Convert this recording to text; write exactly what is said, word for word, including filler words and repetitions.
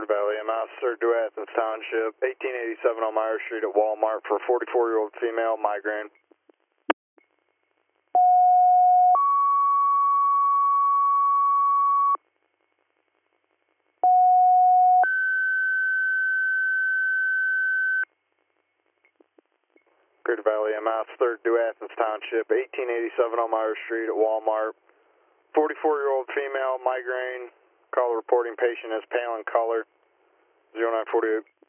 Valley M S, third to Athens Township, eighteen eighty-seven Elmira Street at Walmart for forty-four-year-old female, migraine. Greater Valley M S, third to Athens Township, eighteen eighty-seven Elmira Street at Walmart, forty-four-year-old female, migraine. Caller reporting patient as pale in color, zero nine four eight.